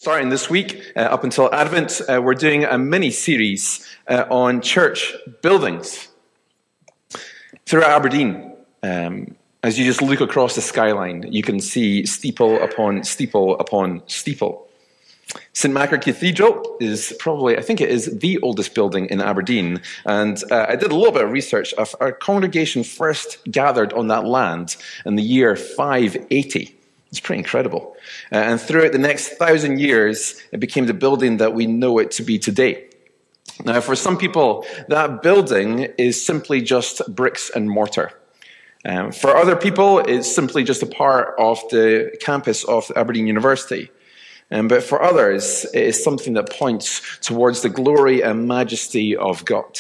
Starting this week, up until Advent, we're doing a mini-series on church buildings throughout Aberdeen. As you just look across the skyline, you can see steeple upon steeple upon steeple. St. Macair Cathedral is probably, I think it is the oldest building in Aberdeen. And I did a little bit of research. Our congregation first gathered on that land in the year 580. It's pretty incredible. And throughout the next 1,000 years, it became the building that we know it to be today. Now, for some people, that building is simply just bricks and mortar. For other people, it's simply just a part of the campus of Aberdeen University. But for others, it is something that points towards the glory and majesty of God.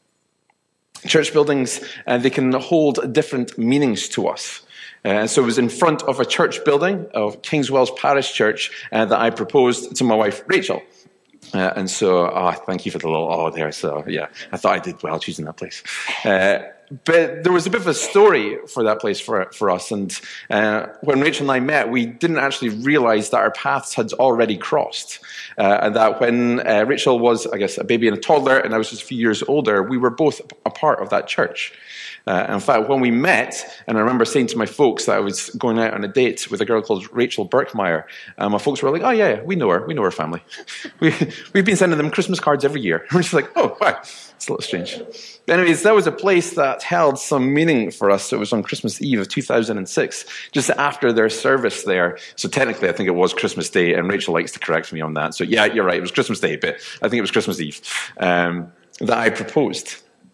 Church buildings, they can hold different meanings to us. So it was in front of a church building of Kingswells Parish Church that I proposed to my wife, Rachel. And so, thank you for the little there. So, yeah, I thought I did well choosing that place. But there was a bit of a story for that place for us. And when Rachel and I met, we didn't actually realize that our paths had already crossed. And that when Rachel was, I guess, a baby and a toddler, and I was just a few years older, we were both a part of that church. In fact, when we met, and I remember saying to my folks that I was going out on a date with a girl called Rachel Birkmeyer, my folks were like, oh yeah, we know her family. We've been sending them Christmas cards every year. We're just like, oh, wow, it's a little strange. But anyways, that was a place that held some meaning for us. It was on Christmas Eve of 2006, just after their service there. So technically, I think it was Christmas Day, and Rachel likes to correct me on that. So yeah, you're right, it was Christmas Day, but I think it was Christmas Eve that I proposed.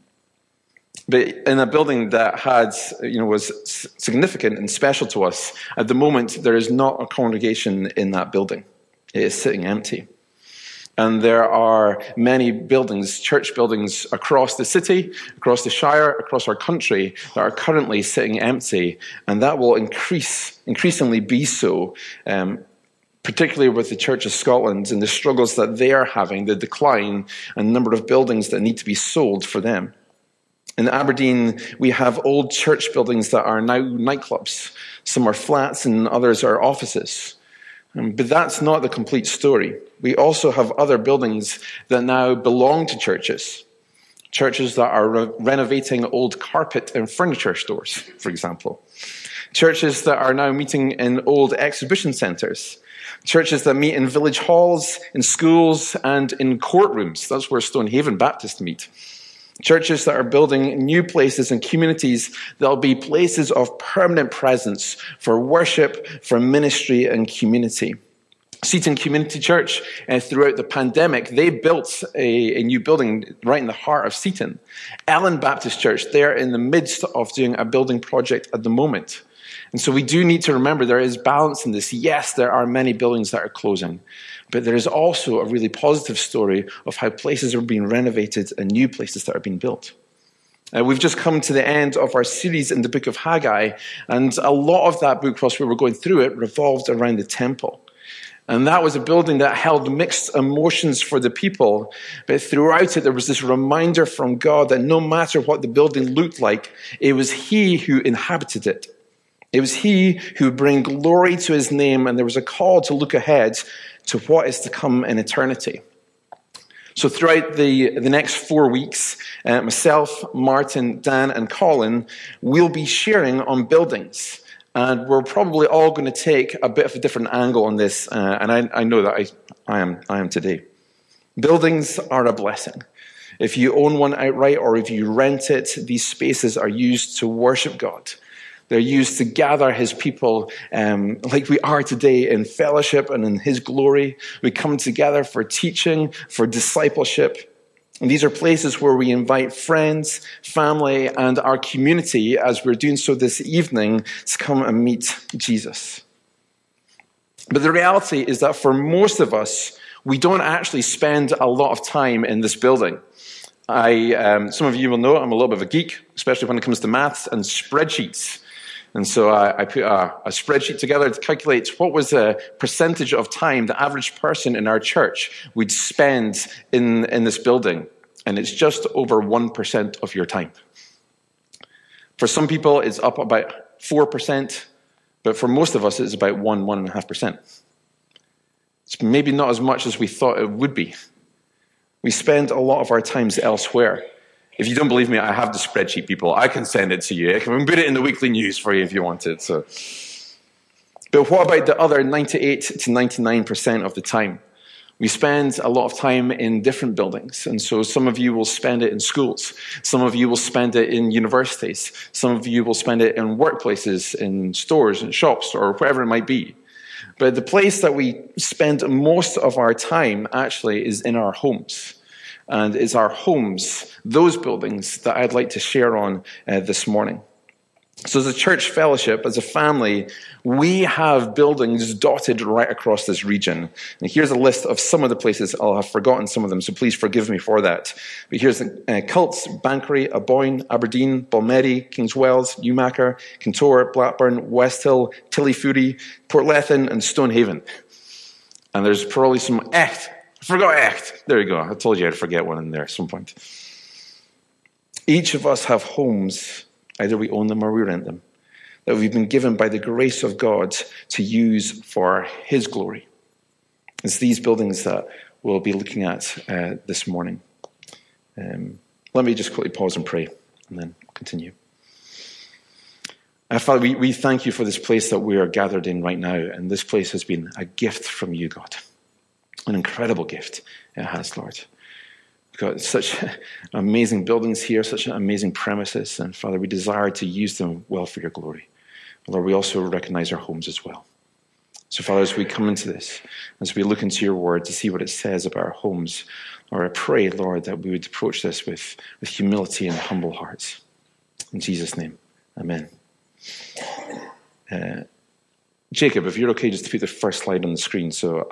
But in a building that was significant and special to us, at the moment, there is not a congregation in that building. It is sitting empty. And there are many buildings, church buildings across the city, across the Shire, across our country that are currently sitting empty. And that will increasingly be so, particularly with the Church of Scotland and the struggles that they are having, the decline and number of buildings that need to be sold for them. In Aberdeen, we have old church buildings that are now nightclubs. Some are flats and others are offices. But that's not the complete story. We also have other buildings that now belong to churches. Churches that are renovating old carpet and furniture stores, for example. Churches that are now meeting in old exhibition centres. Churches that meet in village halls, in schools, and in courtrooms. That's where Stonehaven Baptist meet. Churches that are building new places and communities that will be places of permanent presence for worship, for ministry and community. Seaton Community Church, throughout the pandemic, they built a new building right in the heart of Seaton. Ellen Baptist Church, they're in the midst of doing a building project at the moment. And so we do need to remember there is balance in this. Yes, there are many buildings that are closing. But there is also a really positive story of how places are being renovated and new places that are being built. We've just come to the end of our series in the book of Haggai, and a lot of that book, whilst we were going through it, revolved around the temple. And that was a building that held mixed emotions for the people, but throughout it there was this reminder from God that no matter what the building looked like, it was He who inhabited it. It was He who would bring glory to His name, and there was a call to look ahead to what is to come in eternity. So throughout the next 4 weeks, myself, Martin, Dan, and Colin will be sharing on buildings. And we're probably all going to take a bit of a different angle on this, and I know that I am today. Buildings are a blessing. If you own one outright or if you rent it, these spaces are used to worship God. They're used to gather His people like we are today in fellowship and in His glory. We come together for teaching, for discipleship. And these are places where we invite friends, family, and our community, as we're doing so this evening, to come and meet Jesus. But the reality is that for most of us, we don't actually spend a lot of time in this building. Some of you will know I'm a little bit of a geek, especially when it comes to maths and spreadsheets. And so I put a spreadsheet together to calculate what was the percentage of time the average person in our church would spend in this building. And it's just over 1% of your time. For some people, it's up about 4%, but for most of us, it's about 1.5%. It's maybe not as much as we thought it would be. We spend a lot of our times elsewhere. If you don't believe me, I have the spreadsheet, people. I can send it to you. I can put it in the weekly news for you if you want it. But what about the other 98 to 99% of the time? We spend a lot of time in different buildings. And so some of you will spend it in schools. Some of you will spend it in universities. Some of you will spend it in workplaces, in stores and shops, or wherever it might be. But the place that we spend most of our time actually is in our homes. And it's our homes, those buildings, that I'd like to share on this morning. So as a church fellowship, as a family, we have buildings dotted right across this region. And here's a list of some of the places. I'll have forgotten some of them, so please forgive me for that. But here's Cults, Banchory, Aboyne, Aberdeen, Balmedy, Kingswells, Newmarket, Kintore, Blackburn, Westhill, Tillyfooty, Portlethen, and Stonehaven. And there's probably some Echt. I forgot Echt. There you go. I told you I'd forget one in there at some point. Each of us have homes. Either we own them or we rent them, that we've been given by the grace of God to use for His glory. It's these buildings that we'll be looking at this morning. Let me just quickly pause and pray, and then continue. Father, we thank you for this place that we are gathered in right now, and this place has been a gift from you, God. An incredible gift it has, Lord. We've got such amazing buildings here, such amazing premises, and Father, we desire to use them well for your glory. Lord, we also recognize our homes as well. So Father, as we come into this, as we look into your word to see what it says about our homes, Lord, I pray, Lord, that we would approach this with humility and humble hearts. In Jesus' name, amen. Jacob, if you're okay just to put the first slide on the screen. So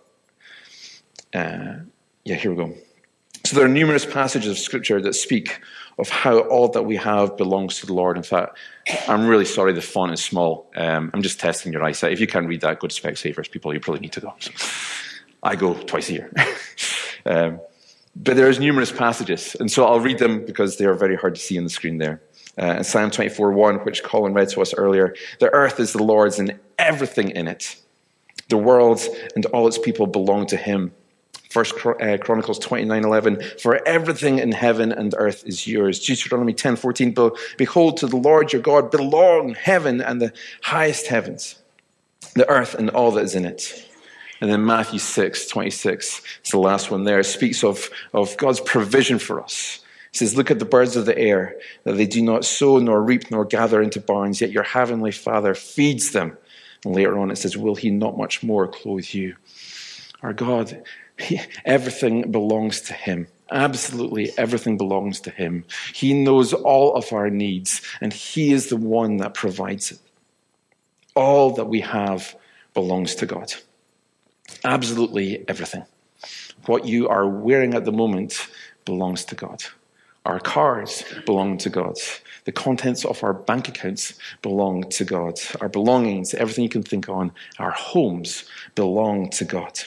here we go. So there are numerous passages of Scripture that speak of how all that we have belongs to the Lord. In fact, I'm really sorry the font is small. I'm just testing your eyesight. If you can't read that, go to Specsavers, people. You probably need to go. So I go twice a year. But there's numerous passages, and so I'll read them because they are very hard to see on the screen there. Psalm 24:1, which Colin read to us earlier, the earth is the Lord's and everything in it. The world and all its people belong to Him. First Chronicles 29:11, for everything in heaven and earth is yours. Deuteronomy 10:14, behold, to the Lord your God belong heaven and the highest heavens, the earth and all that is in it. And then Matthew 6:26, it's the last one there, speaks of God's provision for us. It says, look at the birds of the air, that they do not sow nor reap nor gather into barns, yet your heavenly Father feeds them. And later on it says, will He not much more clothe you? Our God, everything belongs to Him. Absolutely everything belongs to Him. He knows all of our needs, and He is the one that provides it. All that we have belongs to God. Absolutely everything. What you are wearing at the moment belongs to God. Our cars belong to God. The contents of our bank accounts belong to God. Our belongings, everything you can think on, our homes belong to God.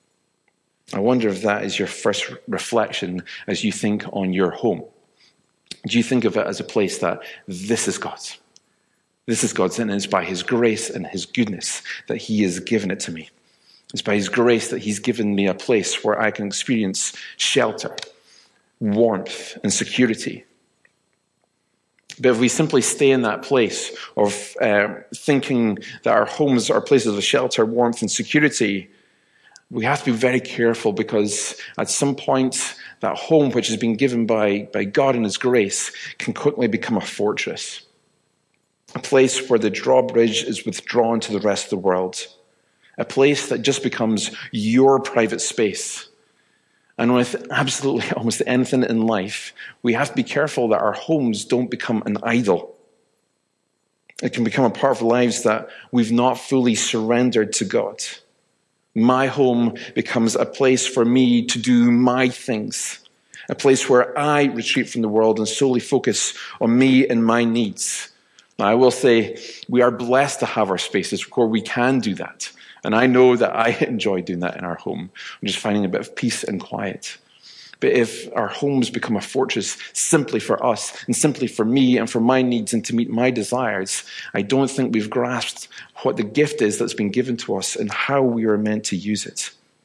I wonder if that is your first reflection as you think on your home. Do you think of it as a place that this is God's? This is God's, and it's by His grace and His goodness that He has given it to me. It's by His grace that He's given me a place where I can experience shelter, warmth, and security. But if we simply stay in that place of thinking that our homes are places of shelter, warmth, and security, we have to be very careful, because at some point, that home which has been given by God and His grace can quickly become a fortress. A place where the drawbridge is withdrawn to the rest of the world. A place that just becomes your private space. And with absolutely almost anything in life, we have to be careful that our homes don't become an idol. It can become a part of our lives that we've not fully surrendered to God. My home becomes a place for me to do my things. A place where I retreat from the world and solely focus on me and my needs. Now, I will say we are blessed to have our spaces where we can do that. And I know that I enjoy doing that in our home. I'm just finding a bit of peace and quiet. But if our homes become a fortress simply for us and simply for me and for my needs and to meet my desires, I don't think we've grasped what the gift is that's been given to us and how we are meant to use it.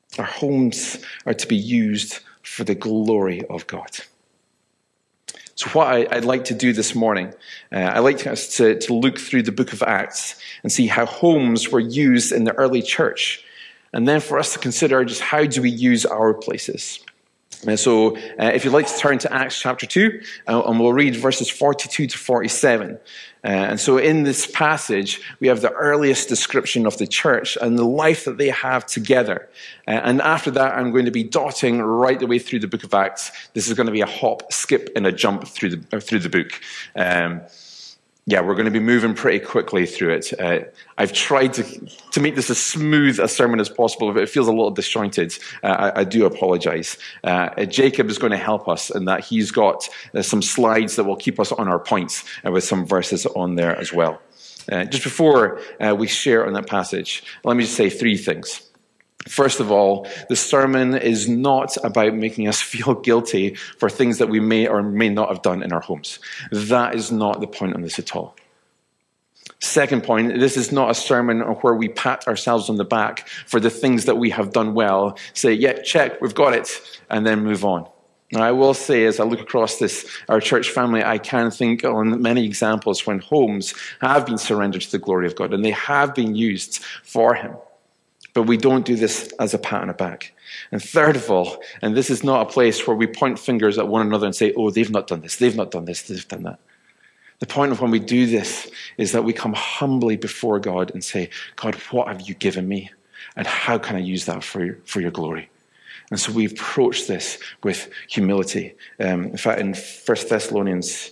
Our homes are to be used for the glory of God. So what I'd like to do this morning, I'd like us to look through the book of Acts and see how homes were used in the early church. And then for us to consider just how do we use our places. So if you'd like to turn to Acts chapter 2, and we'll read verses 42 to 47. And so in this passage, we have the earliest description of the church and the life that they have together. And after that, I'm going to be dotting right the way through the book of Acts. This is going to be a hop, skip, and a jump through the book. We're going to be moving pretty quickly through it. I've tried to make this as smooth a sermon as possible. If it feels a little disjointed, I do apologize. Jacob is going to help us in that he's got some slides that will keep us on our points with some verses on there as well. Just before we share on that passage, let me just say three things. First of all, the sermon is not about making us feel guilty for things that we may or may not have done in our homes. That is not the point on this at all. Second point, this is not a sermon where we pat ourselves on the back for the things that we have done well, say, yeah, check, we've got it, and then move on. Now, I will say, as I look across our church family, I can think on many examples when homes have been surrendered to the glory of God, and they have been used for Him. But we don't do this as a pat on the back. And third of all, and this is not a place where we point fingers at one another and say, oh, they've not done this, they've not done this, they've done that. The point of when we do this is that we come humbly before God and say, God, what have you given me? And how can I use that for your glory? And so we approach this with humility. In fact, in 1 Thessalonians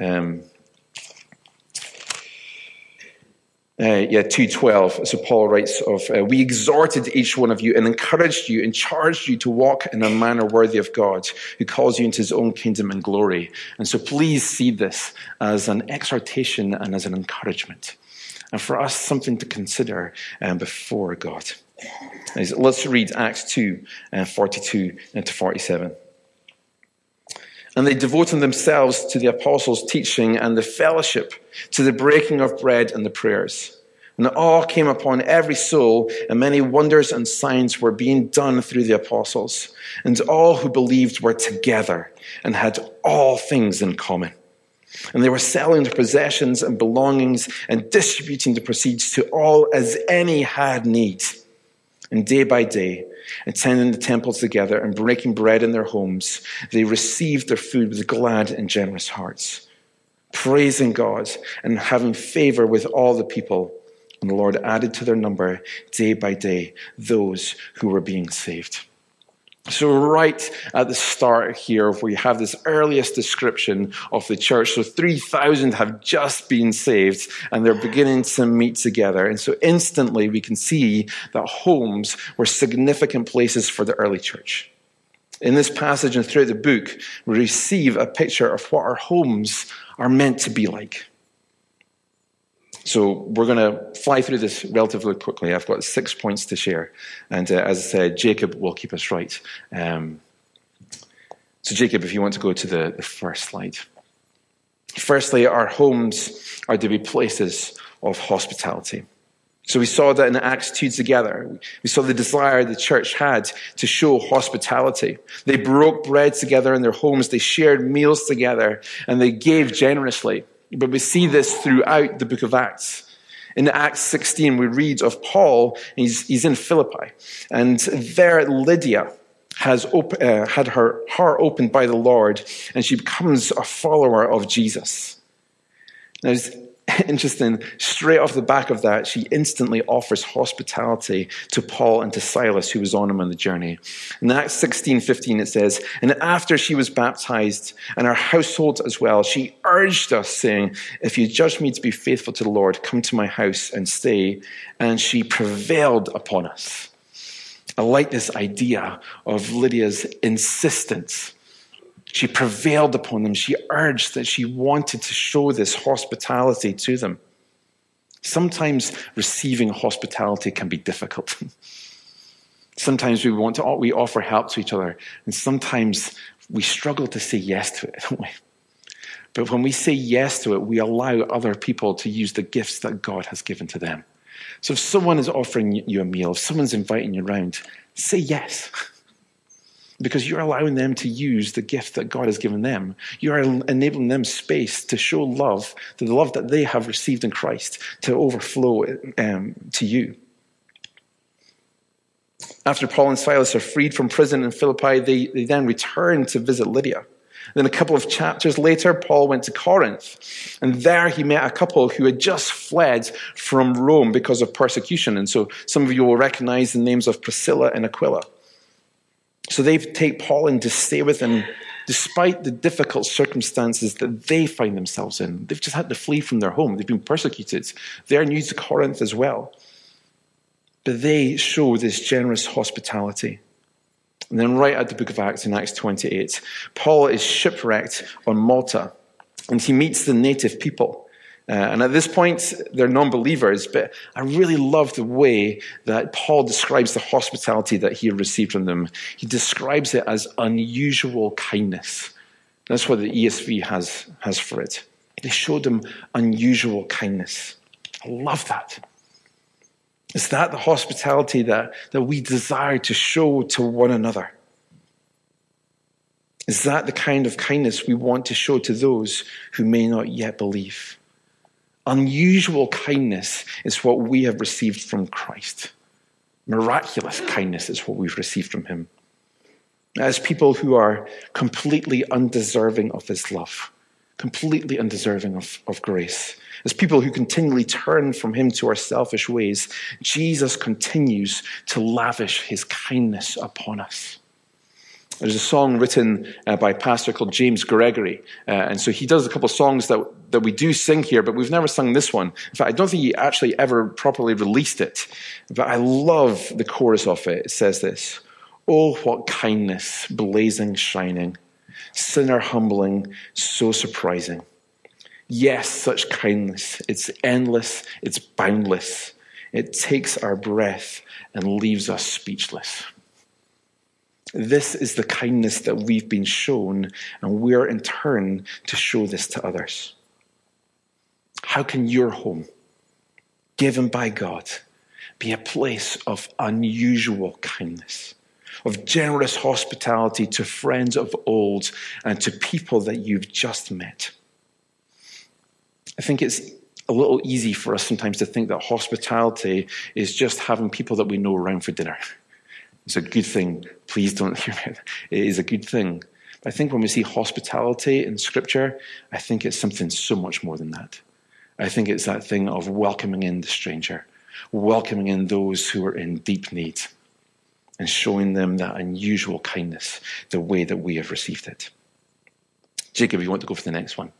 2:12, so Paul writes of, we exhorted each one of you and encouraged you and charged you to walk in a manner worthy of God, who calls you into his own kingdom and glory. And so please see this as an exhortation and as an encouragement. And for us, something to consider before God. Let's read Acts 2, 42 to 47. And they devoted themselves to the apostles' teaching and the fellowship, to the breaking of bread and the prayers. And awe came upon every soul, and many wonders and signs were being done through the apostles. And all who believed were together and had all things in common. And they were selling their possessions and belongings and distributing the proceeds to all as any had need. And day by day, attending the temple together and breaking bread in their homes, they received their food with glad and generous hearts, praising God and having favor with all the people. And the Lord added to their number day by day those who were being saved. So right at the start here, we have this earliest description of the church. So 3,000 have just been saved, and they're beginning to meet together. And so instantly we can see that homes were significant places for the early church. In this passage and throughout the book, we receive a picture of what our homes are meant to be like. So we're going to fly through this relatively quickly. I've got 6 points to share. And as I said, Jacob will keep us right. So Jacob, if you want to go to the first slide. Firstly, our homes are to be places of hospitality. So we saw that in Acts 2 together. We saw the desire the church had to show hospitality. They broke bread together in their homes. They shared meals together, and they gave generously. But we see this throughout the book of Acts. In Acts 16, we read of Paul. He's in Philippi. And there Lydia has had her heart opened by the Lord, and she becomes a follower of Jesus. Now, it's interesting, straight off the back of that, she instantly offers hospitality to Paul and to Silas, who was on him on the journey. In Acts 16:15, it says, and after she was baptized, and our household as well, she urged us, saying, if you judge me to be faithful to the Lord, come to my house and stay. And she prevailed upon us. I like this idea of Lydia's insistence. She prevailed upon them. She urged that she wanted to show this hospitality to them. Sometimes receiving hospitality can be difficult. Sometimes we offer help to each other, and sometimes we struggle to say yes to it, don't we? But when we say yes to it, we allow other people to use the gifts that God has given to them. So if someone is offering you a meal, if someone's inviting you around, say yes. Because you're allowing them to use the gift that God has given them. You are enabling them space to show love, to the love that they have received in Christ, to overflow to you. After Paul and Silas are freed from prison in Philippi, they then return to visit Lydia. Then a couple of chapters later, Paul went to Corinth. And there he met a couple who had just fled from Rome because of persecution. And so some of you will recognize the names of Priscilla and Aquila. So they take Paul in to stay with him despite the difficult circumstances that they find themselves in. They've just had to flee from their home. They've been persecuted. They're new to Corinth as well. But they show this generous hospitality. And then right at the book of Acts, in Acts 28, Paul is shipwrecked on Malta, and he meets the native people. And at this point, they're non-believers, but I really love the way that Paul describes the hospitality that he received from them. He describes it as unusual kindness. That's what the ESV has for it. They showed him unusual kindness. I love that. Is that the hospitality that we desire to show to one another? Is that the kind of kindness we want to show to those who may not yet believe? Unusual kindness is what we have received from Christ. Miraculous kindness is what we've received from him. As people who are completely undeserving of his love, completely undeserving of grace, as people who continually turn from him to our selfish ways, Jesus continues to lavish his kindness upon us. There's a song written by a pastor called James Gregory. And so he does a couple of songs that we do sing here, but we've never sung this one. In fact, I don't think he actually ever properly released it. But I love the chorus of it. It says this: "Oh, what kindness, blazing, shining, sinner humbling, so surprising. Yes, such kindness, it's endless, it's boundless. It takes our breath and leaves us speechless." This is the kindness that we've been shown, and we're in turn to show this to others. How can your home, given by God, be a place of unusual kindness, of generous hospitality to friends of old and to people that you've just met? I think it's a little easy for us sometimes to think that hospitality is just having people that we know around for dinner. It's a good thing. Please don't hear it. It is a good thing. But I think when we see hospitality in Scripture, I think it's something so much more than that. I think it's that thing of welcoming in the stranger, welcoming in those who are in deep need, and showing them that unusual kindness the way that we have received it. Jacob, you want to go for the next one?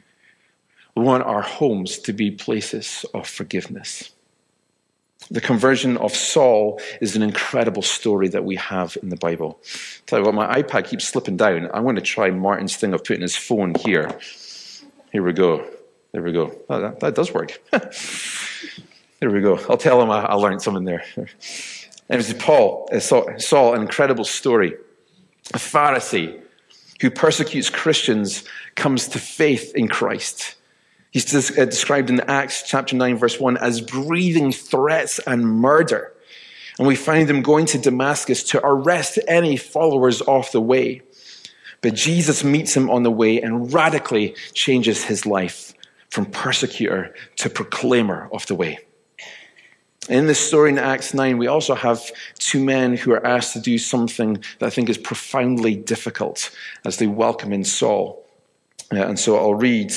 We want our homes to be places of forgiveness. The conversion of Saul is an incredible story that we have in the Bible. Tell you what, my iPad keeps slipping down. I'm going to try Martin's thing of putting his phone here. Here we go. There we go. Oh, that does work. There we go. I'll tell him I learned something there. And it was Saul, an incredible story. A Pharisee who persecutes Christians comes to faith in Christ. He's described in Acts chapter 9, verse 1 as breathing threats and murder. And we find him going to Damascus to arrest any followers off the way. But Jesus meets him on the way and radically changes his life from persecutor to proclaimer of the way. In this story in Acts 9, we also have two men who are asked to do something that I think is profoundly difficult as they welcome in Saul. And so I'll read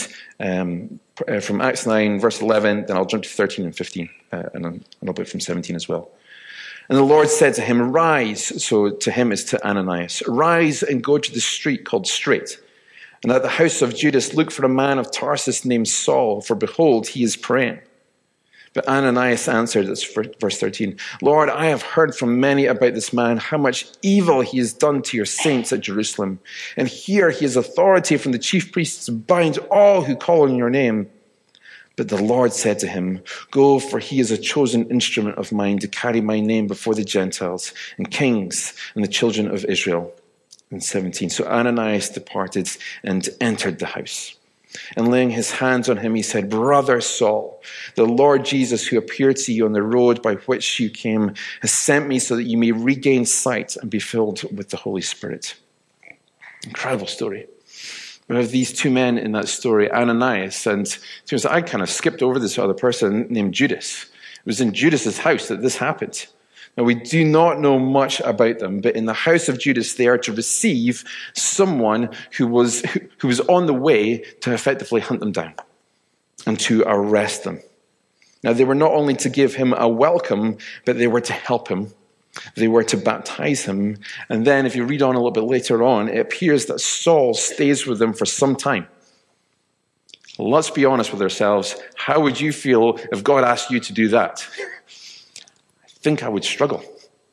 from Acts 9, verse 11, then I'll jump to 13 and 15, and a little bit from 17 as well. And the Lord said to him, "Rise," so to him is to Ananias, "rise and go to the street called Straight, and at the house of Judas look for a man of Tarsus named Saul, for behold, he is praying." But Ananias answered, that's verse 13, "Lord, I have heard from many about this man, how much evil he has done to your saints at Jerusalem. And here he has authority from the chief priests to bind all who call on your name." But the Lord said to him, "Go, for he is a chosen instrument of mine to carry my name before the Gentiles and kings and the children of Israel." And 17, so Ananias departed and entered the house. And laying his hands on him, he said, "Brother Saul, the Lord Jesus, who appeared to you on the road by which you came, has sent me so that you may regain sight and be filled with the Holy Spirit." Incredible story. We have these two men in that story, Ananias, and I kind of skipped over this other person named Judas. It was in Judas's house that this happened. Now, we do not know much about them, but in the house of Judas, they are to receive someone who was on the way to effectively hunt them down and to arrest them. Now, they were not only to give him a welcome, but they were to help him. They were to baptize him. And then, if you read on a little bit later on, it appears that Saul stays with them for some time. Let's be honest with ourselves. How would you feel if God asked you to do that? I think I would struggle.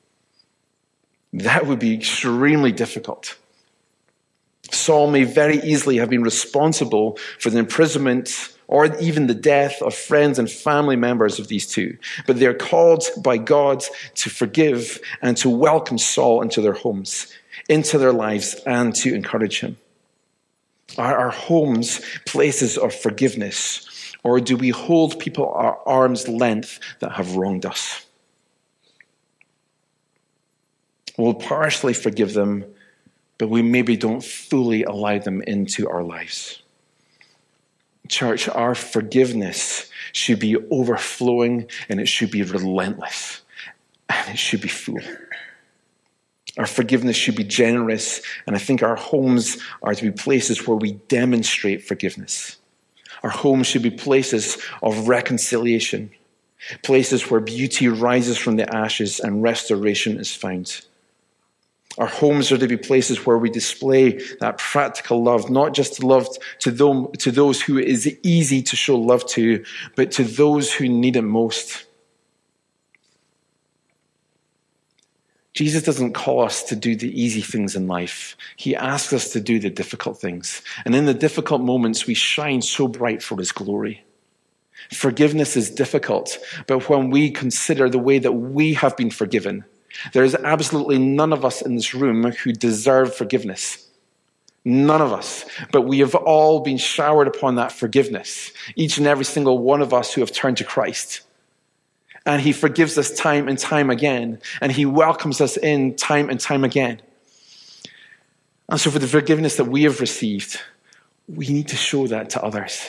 That would be extremely difficult. Saul may very easily have been responsible for the imprisonment or even the death of friends and family members of these two. But they're called by God to forgive and to welcome Saul into their homes, into their lives, and to encourage him. Are our homes places of forgiveness, or do we hold people at arm's length that have wronged us? We'll partially forgive them, but we maybe don't fully allow them into our lives. Church, our forgiveness should be overflowing, and it should be relentless, and it should be full. Our forgiveness should be generous, and I think our homes are to be places where we demonstrate forgiveness. Our homes should be places of reconciliation, places where beauty rises from the ashes and restoration is found. Our homes are to be places where we display that practical love, not just love to those who it is easy to show love to, but to those who need it most. Jesus doesn't call us to do the easy things in life. He asks us to do the difficult things. And in the difficult moments, we shine so bright for his glory. Forgiveness is difficult, but when we consider the way that we have been forgiven, there is absolutely none of us in this room who deserve forgiveness. None of us. But we have all been showered upon that forgiveness. Each and every single one of us who have turned to Christ. And he forgives us time and time again. And he welcomes us in time and time again. And so for the forgiveness that we have received, we need to show that to others.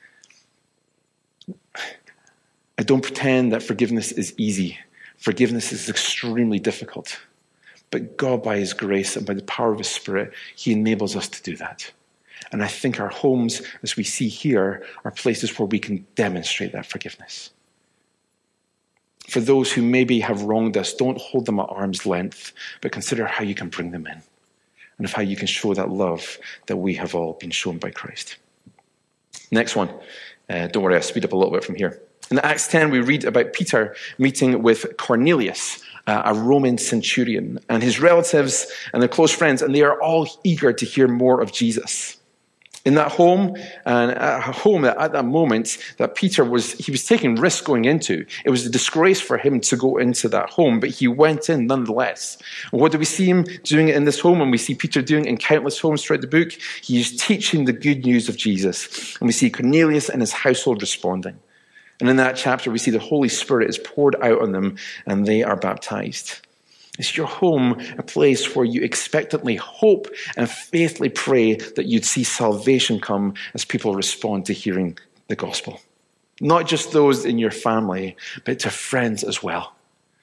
I don't pretend that forgiveness is easy. Forgiveness is extremely difficult. But God, by his grace and by the power of his Spirit, he enables us to do that. And I think our homes, as we see here, are places where we can demonstrate that forgiveness. For those who maybe have wronged us, don't hold them at arm's length, but consider how you can bring them in and of how you can show that love that we have all been shown by Christ. Next one. Don't worry, I'll speed up a little bit from here. In Acts 10, we read about Peter meeting with Cornelius, a Roman centurion, and his relatives and their close friends, and they are all eager to hear more of Jesus. In that home, and at that moment that Peter was taking risks going into. It was a disgrace for him to go into that home, but he went in nonetheless. And what do we see him doing in this home? And we see Peter doing in countless homes throughout the book. He is teaching the good news of Jesus. And we see Cornelius and his household responding. And in that chapter, we see the Holy Spirit is poured out on them, and they are baptized. Is your home a place where you expectantly hope and faithfully pray that you'd see salvation come as people respond to hearing the gospel? Not just those in your family, but to friends as well.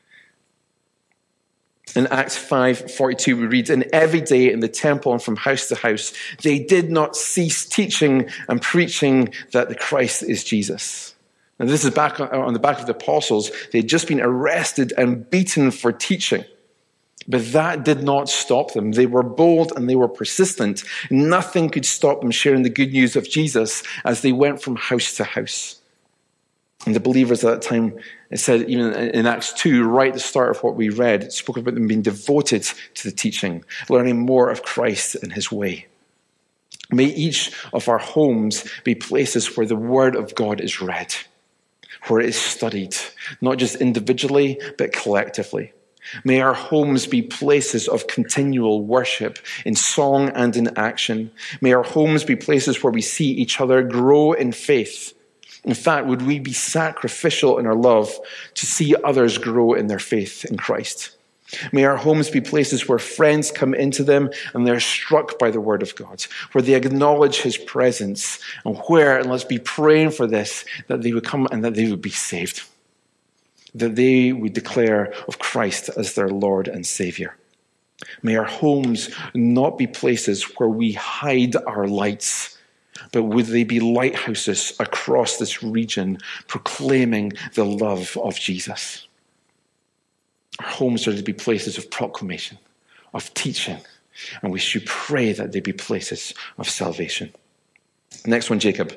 In Acts 5:42, we read, "And every day in the temple and from house to house, they did not cease teaching and preaching that the Christ is Jesus." Now this is back on the back of the apostles. They had just been arrested and beaten for teaching. But that did not stop them. They were bold and they were persistent. Nothing could stop them sharing the good news of Jesus as they went from house to house. And the believers at that time, it said even in Acts 2, right at the start of what we read, it spoke about them being devoted to the teaching, learning more of Christ and his way. May each of our homes be places where the word of God is read, where it is studied, not just individually, but collectively. May our homes be places of continual worship in song and in action. May our homes be places where we see each other grow in faith. In fact, would we be sacrificial in our love to see others grow in their faith in Christ? May our homes be places where friends come into them and they're struck by the word of God, where they acknowledge his presence, and where, and let's be praying for this, that they would come and that they would be saved, that they would declare of Christ as their Lord and Savior. May our homes not be places where we hide our lights, but would they be lighthouses across this region proclaiming the love of Jesus. Our homes are to be places of proclamation, of teaching, and we should pray that they be places of salvation. Next one, Jacob.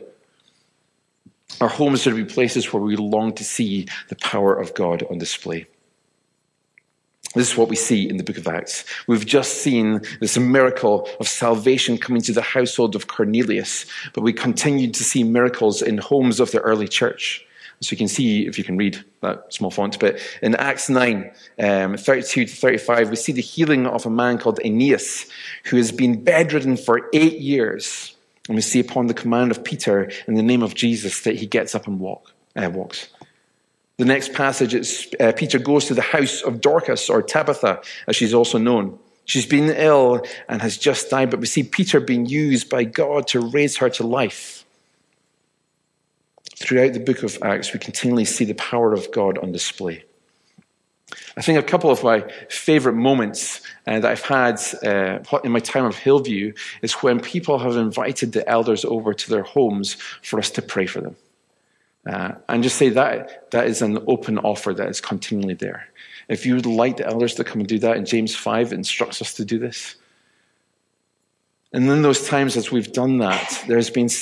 Our homes are to be places where we long to see the power of God on display. This is what we see in the book of Acts. We've just seen this miracle of salvation coming to the household of Cornelius, but we continue to see miracles in homes of the early church. So you can see, if you can read that small font, but in Acts 9, 32 to 35, we see the healing of a man called Aeneas, who has been bedridden for 8 years. And we see upon the command of Peter, in the name of Jesus, that he gets up and walks. The next passage is Peter goes to the house of Dorcas, or Tabitha, as she's also known. She's been ill and has just died, but we see Peter being used by God to raise her to life. Throughout the book of Acts, we continually see the power of God on display. I think a couple of my favorite moments that I've had in my time of Hillview is when people have invited the elders over to their homes for us to pray for them. And just say that is an open offer that is continually there. If you would like the elders to come and do that, in James 5 it instructs us to do this. And in those times as we've done that, there's been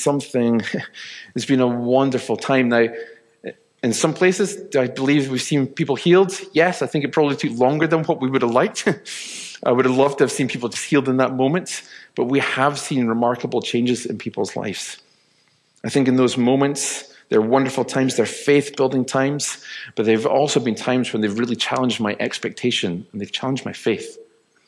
a wonderful time. Now, in some places, I believe we've seen people healed. Yes, I think it probably took longer than what we would have liked. I would have loved to have seen people just healed in that moment, but we have seen remarkable changes in people's lives. I think in those moments, they're wonderful times, they're faith-building times, but they've also been times when they've really challenged my expectation and they've challenged my faith.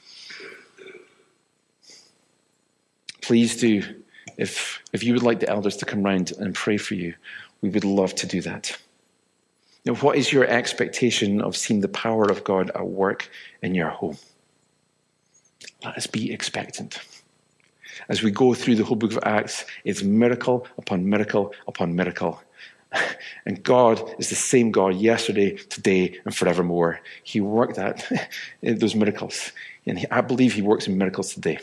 Please do, if you would like the elders to come round and pray for you, we would love to do that. Now, what is your expectation of seeing the power of God at work in your home? Let us be expectant. As we go through the whole book of Acts, it's miracle upon miracle upon miracle. And God is the same God yesterday, today, and forevermore. He worked those miracles. And I believe he works in miracles today.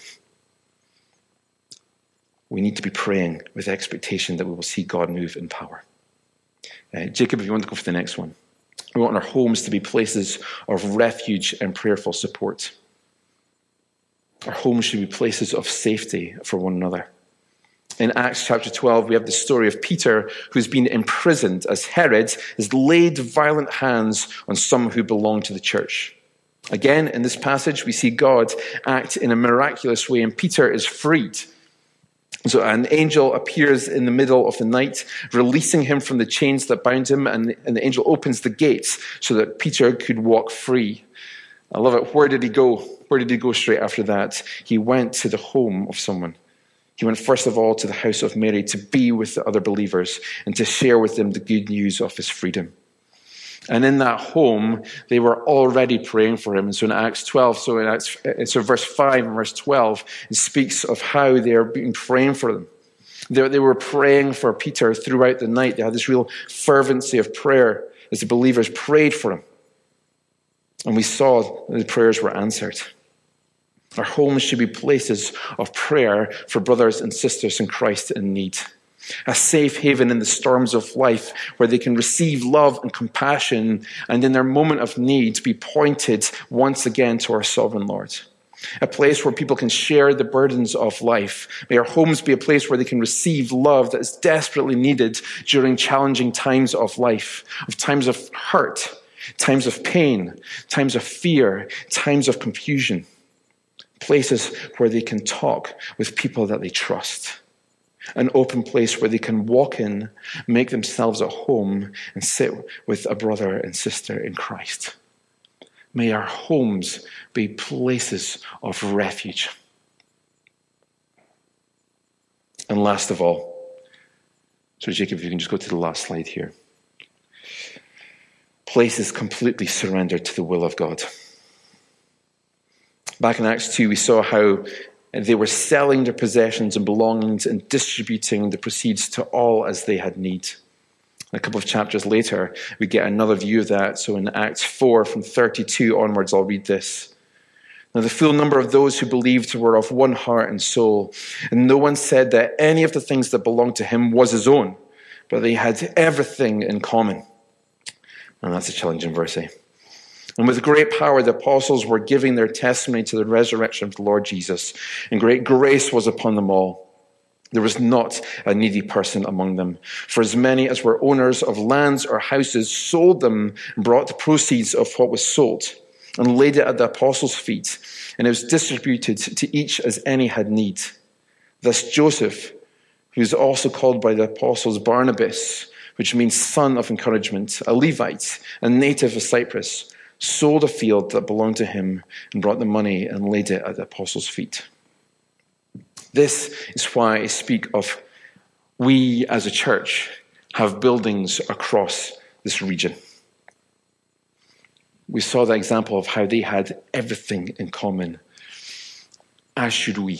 We need to be praying with expectation that we will see God move in power. Jacob, if you want to go for the next one. We want our homes to be places of refuge and prayerful support. Our homes should be places of safety for one another. In Acts chapter 12, we have the story of Peter, who's been imprisoned as Herod has laid violent hands on some who belong to the church. Again, in this passage, we see God act in a miraculous way, and Peter is freed. So an angel appears in the middle of the night, releasing him from the chains that bound him, and the angel opens the gates so that Peter could walk free. I love it. Where did he go? Where did he go straight after that? He went to the home of someone. He went first of all to the house of Mary to be with the other believers and to share with them the good news of his freedom. And in that home, they were already praying for him. And so in Acts 12, so verse 5 and verse 12, it speaks of how they are being praying for them. They were praying for Peter throughout the night. They had this real fervency of prayer as the believers prayed for him. And we saw that the prayers were answered. Our homes should be places of prayer for brothers and sisters in Christ in need. A safe haven in the storms of life where they can receive love and compassion, and in their moment of need be pointed once again to our sovereign Lord. A place where people can share the burdens of life. May our homes be a place where they can receive love that is desperately needed during challenging times of life, of times of hurt, times of pain, times of fear, times of confusion. Places where they can talk with people that they trust. An open place where they can walk in, make themselves at home, and sit with a brother and sister in Christ. May our homes be places of refuge. And last of all, so Jacob, if you can just go to the last slide here. Places completely surrendered to the will of God. Back in Acts 2, we saw how they were selling their possessions and belongings and distributing the proceeds to all as they had need. A couple of chapters later, we get another view of that. So in Acts 4, from 32 onwards, I'll read this. Now the full number of those who believed were of one heart and soul, and no one said that any of the things that belonged to him was his own, but they had everything in common. And that's a challenging verse, eh? And with great power, the apostles were giving their testimony to the resurrection of the Lord Jesus, and great grace was upon them all. There was not a needy person among them. For as many as were owners of lands or houses sold them and brought the proceeds of what was sold and laid it at the apostles' feet, and it was distributed to each as any had need. Thus Joseph, who is also called by the apostles Barnabas, which means son of encouragement, a Levite, a native of Cyprus, sold a field that belonged to him and brought the money and laid it at the apostles' feet. This is why I speak of we as a church have buildings across this region. We saw the example of how they had everything in common, as should we.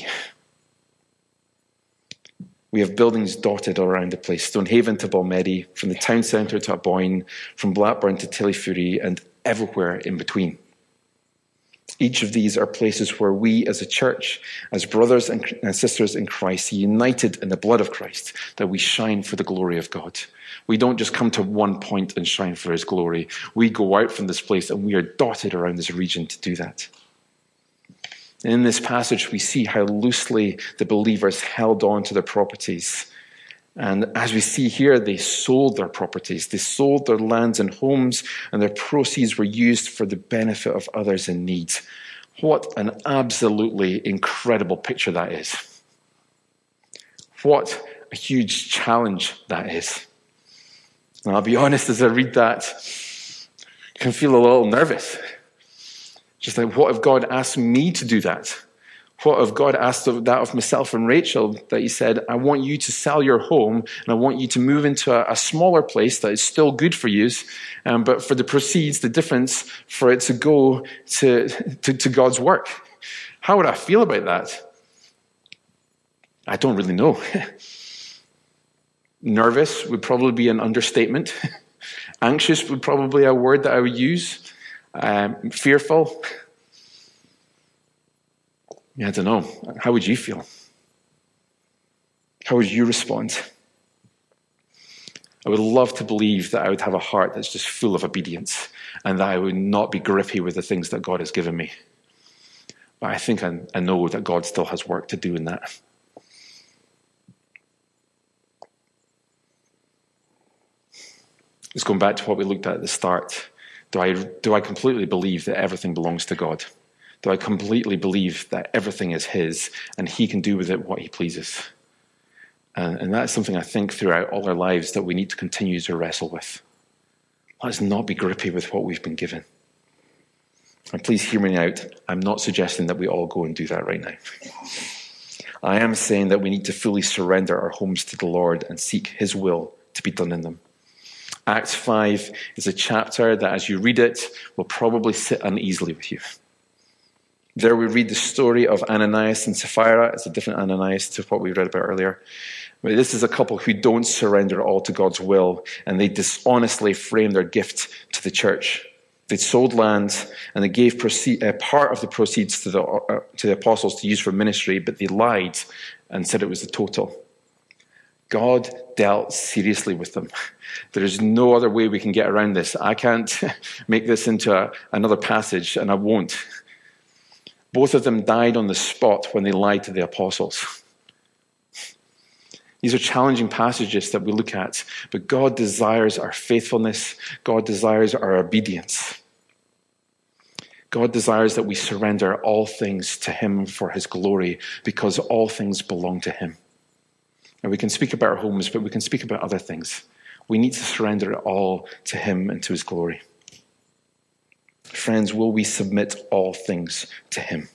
We have buildings dotted around the place, Stonehaven to Balmedie, from the town centre to Aboyne, from Blackburn to Tillyfury, and everywhere in between. Each of these are places where we as a church, as brothers and sisters in Christ, united in the blood of Christ, that we shine for the glory of God. We don't just come to one point and shine for his glory. We go out from this place and we are dotted around this region to do that. And in this passage, we see how loosely the believers held on to their properties. And as we see here, they sold their properties. They sold their lands and homes, and their proceeds were used for the benefit of others in need. What an absolutely incredible picture that is. What a huge challenge that is. And I'll be honest, as I read that, I can feel a little nervous. Just like, what if God asked me to do that? What if God asked that of myself and Rachel, that he said, I want you to sell your home and I want you to move into a smaller place that is still good for you, but for the proceeds, the difference, for it to go to God's work. How would I feel about that? I don't really know. Nervous would probably be an understatement. Anxious would probably be a word that I would use. Fearful. I don't know. How would you feel? How would you respond? I would love to believe that I would have a heart that's just full of obedience and that I would not be grippy with the things that God has given me. But I think I know that God still has work to do in that. Let's go back to what we looked at the start. Do I completely believe that everything belongs to God? Do I completely believe that everything is his and he can do with it what he pleases? And that's something I think throughout all our lives that we need to continue to wrestle with. Let's not be grippy with what we've been given. And please hear me out. I'm not suggesting that we all go and do that right now. I am saying that we need to fully surrender our homes to the Lord and seek his will to be done in them. Acts 5 is a chapter that as you read it will probably sit uneasily with you. There we read the story of Ananias and Sapphira. It's a different Ananias to what we read about earlier. But this is a couple who don't surrender all to God's will, and they dishonestly frame their gift to the church. They sold land, and they gave part of the proceeds to the apostles to use for ministry, but they lied and said it was the total. God dealt seriously with them. There is no other way we can get around this. I can't make this into another passage, and I won't. Both of them died on the spot when they lied to the apostles. These are challenging passages that we look at, but God desires our faithfulness. God desires our obedience. God desires that we surrender all things to him for his glory, because all things belong to him. And we can speak about our homes, but we can speak about other things. We need to surrender it all to him and to his glory. Friends, will we submit all things to him?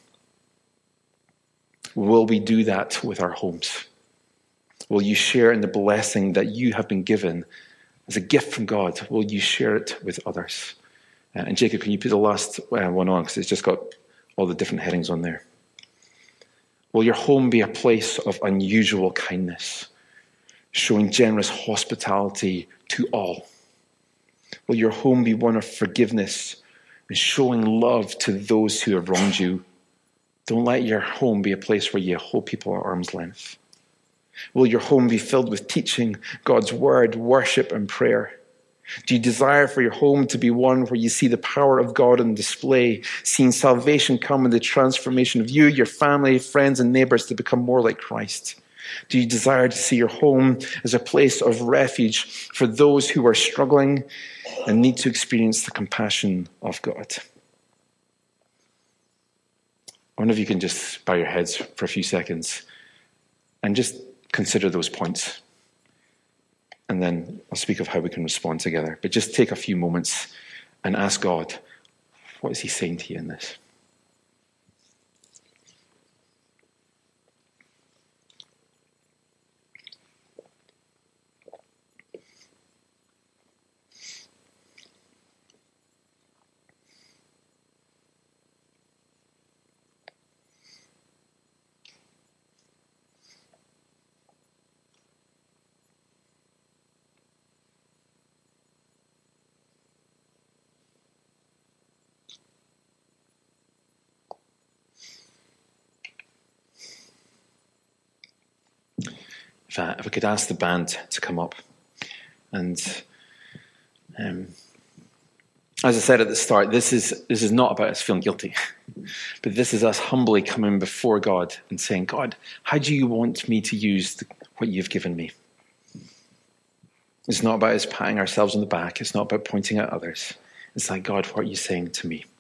Will we do that with our homes? Will you share in the blessing that you have been given as a gift from God? Will you share it with others? And Jacob, can you put the last one on? Because it's just got all the different headings on there. Will your home be a place of unusual kindness, showing generous hospitality to all? Will your home be one of forgiveness and showing love to those who have wronged you? Don't let your home be a place where you hold people at arm's length. Will your home be filled with teaching God's word, worship, and prayer? Do you desire for your home to be one where you see the power of God on display, seeing salvation come and the transformation of you, your family, friends, and neighbors to become more like Christ? Do you desire to see your home as a place of refuge for those who are struggling and need to experience the compassion of God? I wonder if you can just bow your heads for a few seconds and just consider those points. And then I'll speak of how we can respond together. But just take a few moments and ask God, what is he saying to you in this? If I could ask the band to come up. And as I said at the start, this is not about us feeling guilty. But this is us humbly coming before God and saying, God, how do you want me to use what you've given me? It's not about us patting ourselves on the back. It's not about pointing at others. It's like, God, what are you saying to me?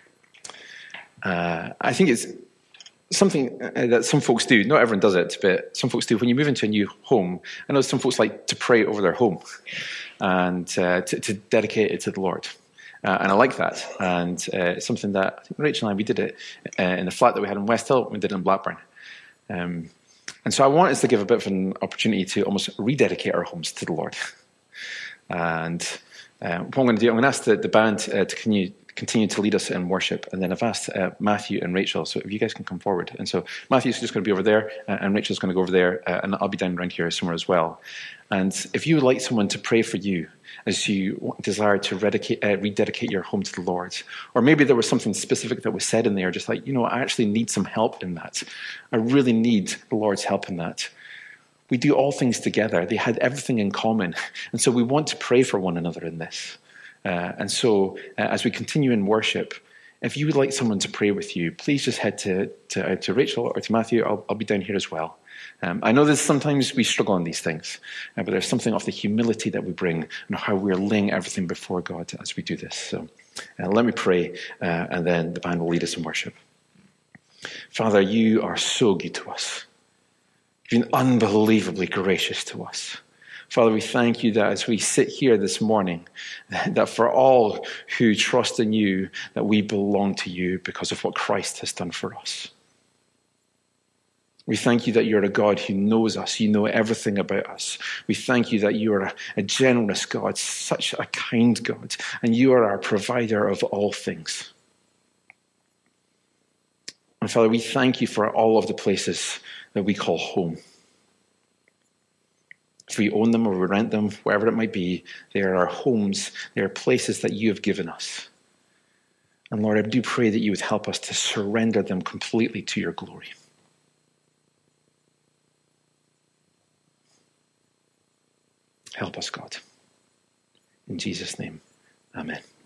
I think it's something that some folks do. Not everyone does it, but some folks do. When you move into a new home, I know some folks like to pray over their home and to dedicate it to the Lord. And I like that. And it's something that I think Rachel and I, we did it in the flat that we had in West Hill. We did it in Blackburn. And so I want us to give a bit of an opportunity to almost rededicate our homes to the Lord. And what I'm going to do, I'm going to ask the band to continue to lead us in worship. And then I've asked Matthew and Rachel, so if you guys can come forward. And so Matthew's just going to be over there, and Rachel's going to go over there, and I'll be down around here somewhere as well. And if you would like someone to pray for you as you desire to rededicate your home to the Lord, or maybe there was something specific that was said in there, just like, I actually need some help in that. I really need the Lord's help in that. We do all things together. They had everything in common. And so we want to pray for one another in this. And so as we continue in worship, if you would like someone to pray with you, please just head to Rachel or to Matthew. I'll be down here as well. I know that sometimes we struggle on these things, but there's something of the humility that we bring and how we're laying everything before God as we do this. So let me pray, and then the band will lead us in worship. Father, you are so good to us. You've been unbelievably gracious to us. Father, we thank you that as we sit here this morning, that for all who trust in you, that we belong to you because of what Christ has done for us. We thank you that you're a God who knows us. You know everything about us. We thank you that you are a generous God, such a kind God, and you are our provider of all things. And Father, we thank you for all of the places that we call home. If we own them or we rent them, wherever it might be, they are our homes. They are places that you have given us. And Lord, I do pray that you would help us to surrender them completely to your glory. Help us, God. In Jesus' name, amen.